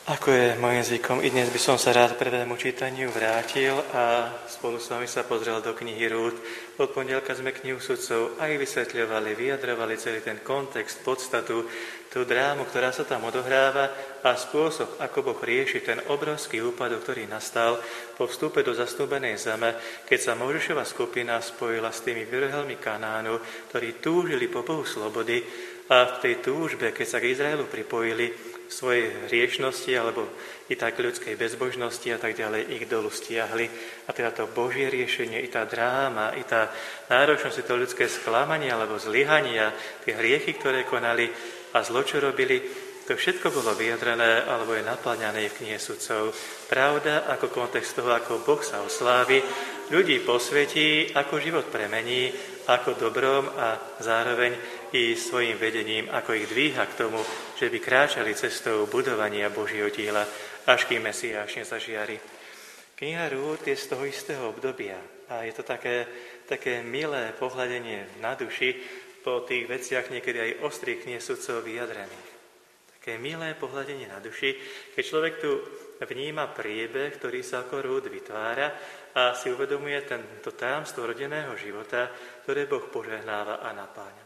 Ako je môjim zvykom, i dnes by som sa rád k prvému čítaniu vrátil a spolu s vami sa pozrel do knihy Rút. Od pondelka sme knihu sudcov aj vysvetľovali, vyjadrovali celý ten kontext, podstatu, tú drámu, ktorá sa tam odohráva a spôsob, ako Boh rieši ten obrovský úpadok, ktorý nastal po vstupe do zasnúbenej zeme, keď sa Mojžišova skupina spojila s tými vrhelmi Kanánu, ktorí túžili po Bohu slobody a v tej túžbe, keď sa k Izraelu pripojili, svojej hriešnosti alebo i tak ľudskej bezbožnosti a tak ďalej ich dolu stiahli. A teda to Božie riešenie, i tá dráma, i tá náročnosť, to ľudské sklamanie alebo zlyhania, tie hriechy, ktoré konali a zlo, čo robili, to všetko bolo vyjadrené alebo je naplňané v knihe sudcov. Pravda ako kontext toho, ako Boh sa oslávi, ľudí posvetí, ako život premení, ako dobrom a zároveň i svojim vedením, ako ich dvíha k tomu, že by kráčali cestou budovania Božieho diela, až kým Mesiáš nezažiari. Kniha Rút je z toho istého obdobia a je to také milé pohľadenie na duši po tých veciach niekedy aj ostrých knieh sudcov vyjadrených. Také milé pohľadenie na duši, keď človek tu vníma priebeh, ktorý sa ako Rút vytvára a si uvedomuje tento tajomstvo rodinného života, ktoré Boh požehnáva a napáňa.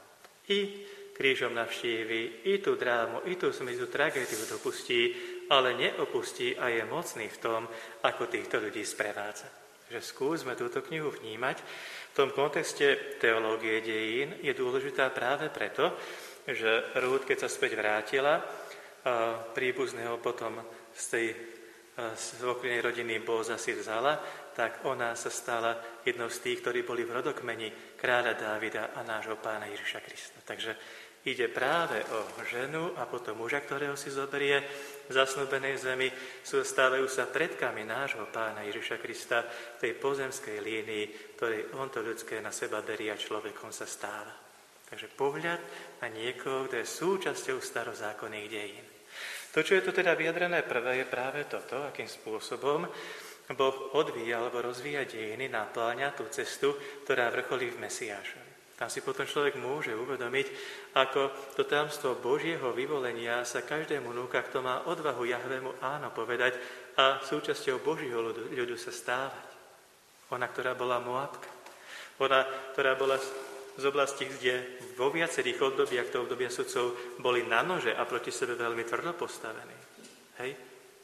I krížom navštívi, i tú drámu, i tú smizu tragédiu dopustí, ale neopustí a je mocný v tom, ako týchto ľudí sprevádza. Že skúsme túto knihu vnímať. V tom kontexte teológie dejín je dôležitá práve preto, že Rút, keď sa späť vrátila, príbuzného potom z tej svokrinej rodiny Bóza si vzala, tak ona sa stala jednou z tých, ktorí boli v rodokmeni kráľa Dávida a nášho pána Ježiša Krista. Takže ide práve o ženu a potom muža, ktorého si zoberie v zasnúbenej zemi, stávajú sa predkami nášho pána Ježiša Krista v tej pozemskej línii, ktorej on to ľudské na seba berie a človekom sa stáva. Takže pohľad na niekoho, kto je súčasťou starozákonných dejín. To, čo je tu teda vyjadrené prvé, je práve toto, akým spôsobom Boh odvíja alebo rozvíja dejiny, napláňa tú cestu, ktorá vrcholí v Mesiášovi. Tam si potom človek môže uvedomiť, ako to tajomstvo Božieho vyvolenia sa každému núka, kto má odvahu Jahvému áno povedať a súčasťou Božieho ľudu sa stávať. Ona, ktorá bola Moabka. Ona, ktorá bola z oblasti, kde vo viacerých obdobiach toho obdobia sudcov boli na nože a proti sebe veľmi tvrdo postavení. Hej?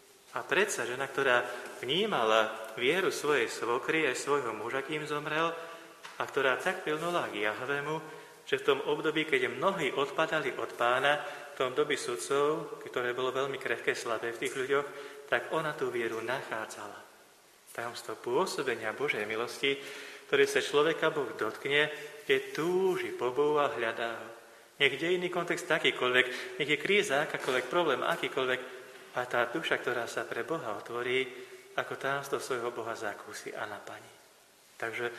A predsa žena, ktorá vnímala vieru svojej svokry aj svojho muža, kým zomrel, a ktorá tak pilnula k Jahvému, že v tom období, keď mnohí odpadali od pána, v tom dobi sudcov, ktoré bolo veľmi krehké, slabé v tých ľuďoch, tak ona tú vieru nachádzala. Tajomstvo pôsobenia Božej milosti, ktoré sa človeka Boh dotkne, keď túži po Bohu a hľadá ho. Nech je iný kontext akýkoľvek, nech je kríza, akákoľvek problém, akýkoľvek, a tá duša, ktorá sa pre Boha otvorí, ako tajomstvo svojho Boha zakúsi a naplní. Takže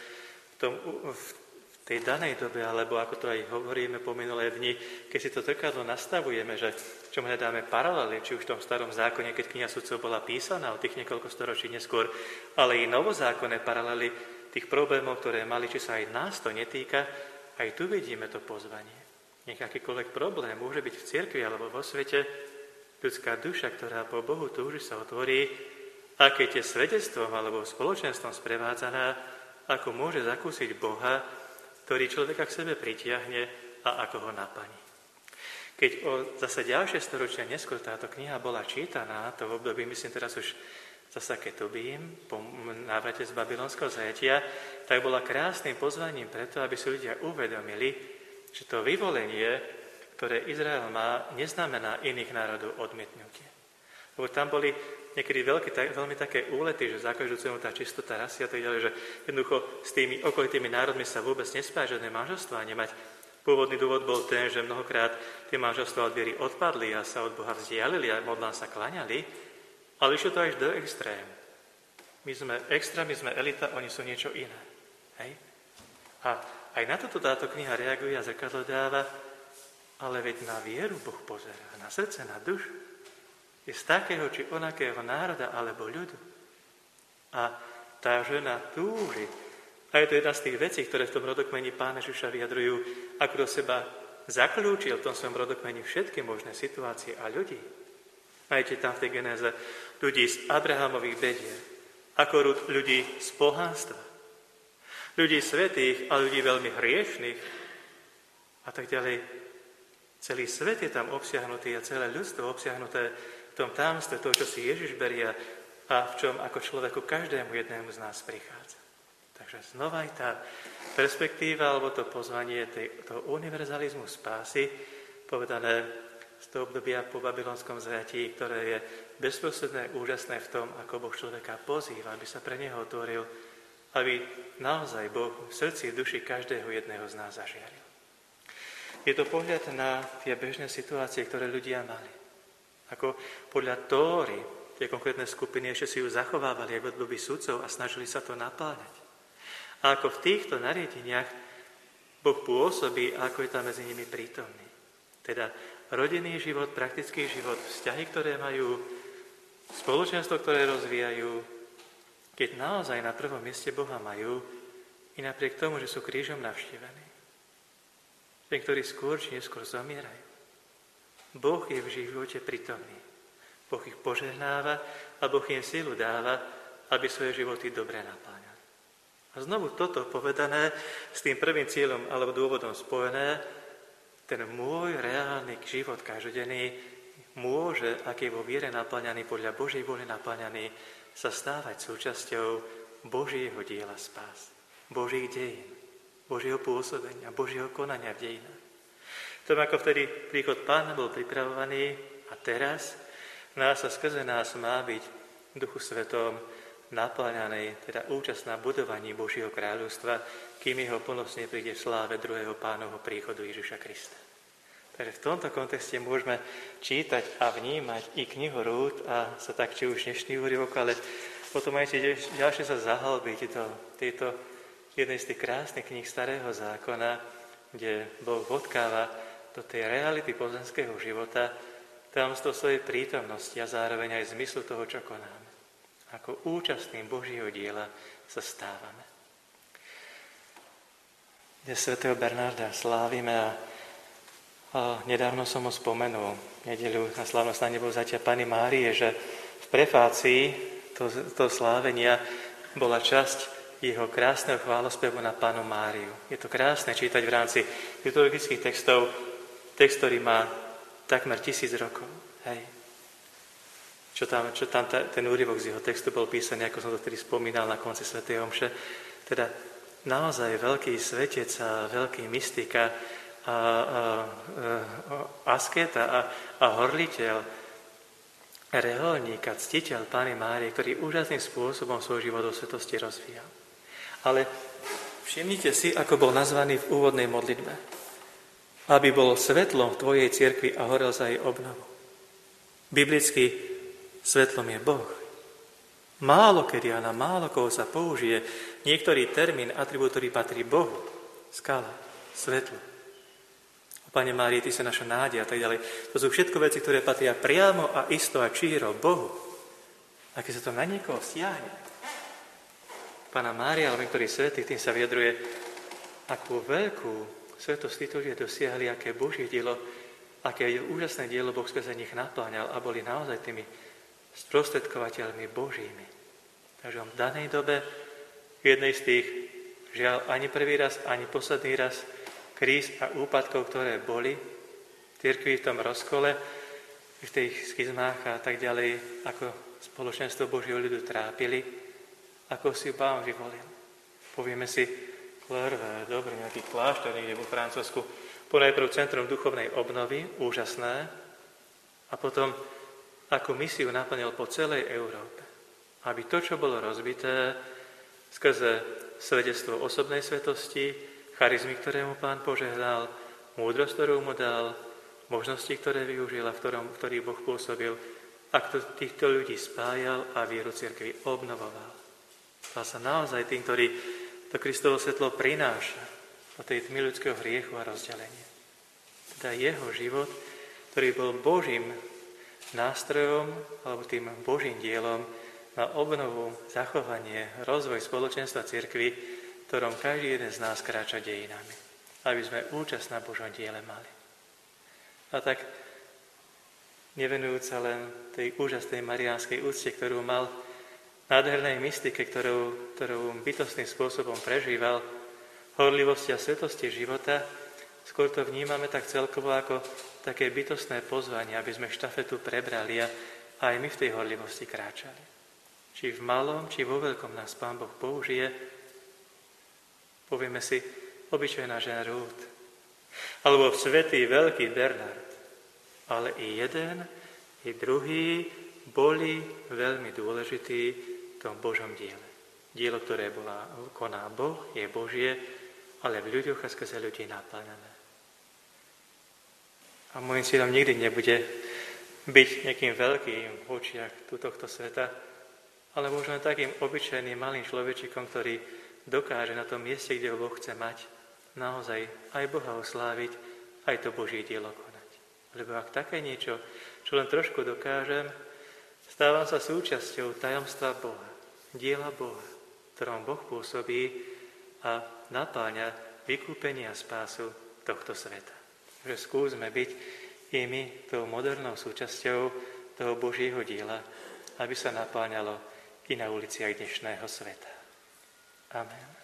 v tej danej dobe, alebo ako to aj hovoríme po minulé dni, keď si to zrkadlo nastavujeme, že v čom hľadáme paralely, či už v tom starom zákone, keď kniha sudcov bola písaná o tých niekoľko storočí neskôr, ale i novozákonné paralely tých problémov, ktoré mali, či sa aj nás to netýka, aj tu vidíme to pozvanie. Nech akýkoľvek problém môže byť v cirkvi alebo vo svete, ľudská duša, ktorá po Bohu túži, sa otvorí a keď je svedectvom alebo spoločenstvom sprevádzaná, ako môže zakúsiť Boha, ktorý človeka k sebe pritiahne a ako ho naplní. Keď zase ďalšie storočia neskôr táto kniha bola čítaná, to v období, myslím teraz už zasa Ketubím, po návrate z babylonského zajatia, tak bola krásnym pozvaním preto, aby si ľudia uvedomili, že to vyvolenie, ktoré Izrael má, neznamená iných národov odmietnutie. Lebo tam boli niekedy veľmi také úlety, že za každú cenu tá čistota rasy a tak ďalej, že jednoducho s tými okolitými národmi sa vôbec nespája žiadne manželstvá nemať. Pôvodný dôvod bol ten, že mnohokrát tie manželstvá od viery odpadli a sa od Boha vzdialili a modlám sa klaňali, ale išlo to až do extrému. My sme elita, oni sú niečo iné. Hej? A aj na toto táto kniha reaguje a zrkadlo dáva, ale veď na vieru Boh pozerá, na srdce, na dušu. Je z takého či onakého národa alebo ľudu. A tá žena túži. A je to jedna z tých vecí, ktoré v tom rodokmeni Pána Ježiša vyjadrujú, ako do seba zakľúčil v tom svojom rodokmeni všetky možné situácie a ľudí. Majte tam v tej genéze ľudí z Abrahamových bedier, ako ľudí z pohanstva, ľudí svätých a ľudí veľmi hriešných a tak ďalej. Celý svet je tam obsiahnutý a celé ľudstvo obsiahnuté v tom tajomstve toho, čo si Ježiš berie a v čom ako človeku každému jednému z nás prichádza. Takže znova aj tá perspektíva alebo to pozvanie toho univerzalizmu spásy, povedané z toho obdobia po babylonskom zajatí, ktoré je bezprostredné, úžasné v tom, ako Boh človeka pozýva, aby sa pre neho otvoril, aby naozaj Boh v srdci, v duši každého jedného z nás zažiaril. Je to pohľad na tie bežné situácie, ktoré ľudia mali. Ako podľa Tóry, tie konkrétne skupiny ešte si ju zachovávali aj v období sudcov a snažili sa to napáľať. A ako v týchto nariadeniach Boh pôsobí, ako je tam medzi nimi prítomný. Teda rodinný život, praktický život, vzťahy, ktoré majú, spoločenstvo, ktoré rozvíjajú, keď naozaj na prvom mieste Boha majú, i napriek tomu, že sú krížom navštívení. Ten, ktorí skôr či neskôr zomierajú. Boh je v živote prítomný. Boh ich požehnáva a Boh im silu dáva, aby svoje životy dobre napláňali. A znovu toto povedané s tým prvým cieľom alebo dôvodom spojené, ten môj reálny život každodenný môže, ak je vo viere napláňaný, podľa Božej vôle napláňaný, sa stávať súčasťou Božieho diela spásy, Božích dejín, Božieho pôsobenia, Božieho konania v dejinách. V tom, ako vtedy príchod Pána bol pripravovaný a teraz nás a skrze nás má byť v Duchu Svetom napláňanej, teda účasť na budovaní Božieho kráľovstva, kým jeho plnosť nepríde v sláve druhého Pánovho príchodu Ježiša Krista. Takže v tomto kontexte môžeme čítať a vnímať i knihu Rút a sa tak, či už dnešný úryvok, ale potom aj ďalšie sa zahlbiť do tejto jednej z tých krásnych kníh Starého zákona, kde Boh odkáva do tej reality pozemského života tajomstvo svojej prítomnosti a zároveň aj zmyslu toho, čo konáme. Ako účastným Božieho diela sa stávame. Dnes svätého Bernarda slávime a nedávno som ho spomenul nedeľu na slávnosť na nebovzatia Panny Márie, že v prefácii toho slávenia bola časť jeho krásneho chválospevu na Pannu Máriu. Je to krásne čítať v rámci liturgických textov, text, ktorý má takmer 1000 rokov. Hej. Čo tam ten úryvok z jeho textu bol písaný, ako som to vtedy spomínal na konci svätej omše. Teda naozaj veľký svetec a veľký mystika a asketa a horliteľ, reholník a ctiteľ Panny Márie, ktorý úžasným spôsobom svoj život do svetosti rozvíjal. Ale všimnite si, ako bol nazvaný v úvodnej modlitbe. Aby bol svetlom v tvojej cirkvi a horel za jej obnovu. Biblicky svetlom je Boh. Málo kedy a na málo koho sa použije niektorý termín, atribút, ktorý patrí Bohu. Skala, svetlo. O Pane Márii, ty sa naša nádej a tak ďalej. To sú všetko veci, ktoré patria priamo a isto a číro Bohu. A keď sa to na niekoho stiahne, Panna Mária, alebo niektorý svätý, tým sa vyjadruje, akú veľkú svetosť títo ľudia dosiahli, aké Božie dielo, aké úžasné dielo Boh skrze nich napláňal a boli naozaj tými sprostredkovateľmi Božími. Takže v danej dobe, v jednej z tých, žiaľ, ani prvý raz, ani posledný raz, kríz a úpadkov, ktoré boli v cirkvi, v tom rozkole, v tých schizmách a tak ďalej, ako spoločenstvo Božieho ľudu trápili, ako si Pán vyvolil. Povieme si, Klervé, dobre, nejaký kláštor niekde vo Francúzsku, ponajprv centrum duchovnej obnovy, úžasné, a potom ako misiu naplnil po celej Európe. Aby to, čo bolo rozbité skrze svedectvo osobnej svetosti, charizmy, ktoré mu Pán požehnal, múdrosť, ktorú mu dal, možnosti, ktoré využil a v ktorých Boh pôsobil, a týchto ľudí spájal a vieru cirkvi obnovoval. Stal sa naozaj tým, ktorý to Kristovo svetlo prináša do tej tmy ľudského hriechu a rozdelenia. Teda jeho život, ktorý bol Božím nástrojom alebo tým Božím dielom na obnovu, zachovanie, rozvoj spoločenstva cirkvi, v ktorom každý jeden z nás kráča dejinami, aby sme účasť na Božom diele mali. A tak nevenujúca len tej úžasnej mariánskej úcte, ktorú mal, nádhernej mystike, ktorú bytostným spôsobom prežíval, horlivosti a svetosti života, skôr to vnímame tak celkovo ako také bytostné pozvanie, aby sme štafetu prebrali a aj my v tej horlivosti kráčali. Či v malom, či vo veľkom nás Pán Boh použije, povieme si, obyčajná žena Rút, alebo svätý veľký Bernard. Ale i jeden, i druhý boli veľmi dôležití v tom Božom diele. Dielo, ktoré koná Boh, je Božie, ale v ľuďoch a skrze ľudí naplňané. A môjim cieľom nikdy nebude byť nejakým veľkým v očiach tohto sveta, ale možno takým obyčajným malým človečikom, ktorý dokáže na tom mieste, kde ho Boh chce mať, naozaj aj Boha osláviť, aj to Božie dielo konať. Lebo ak také niečo, čo len trošku dokážem, stávam sa súčasťou tajomstva Boha, diela Boha, v ktorom Boh pôsobí a napáňa vykúpenie a spásu tohto sveta. Že skúsme byť i my tou modernou súčasťou toho Božieho diela, aby sa napáňalo i na uliciach dnešného sveta. Amen.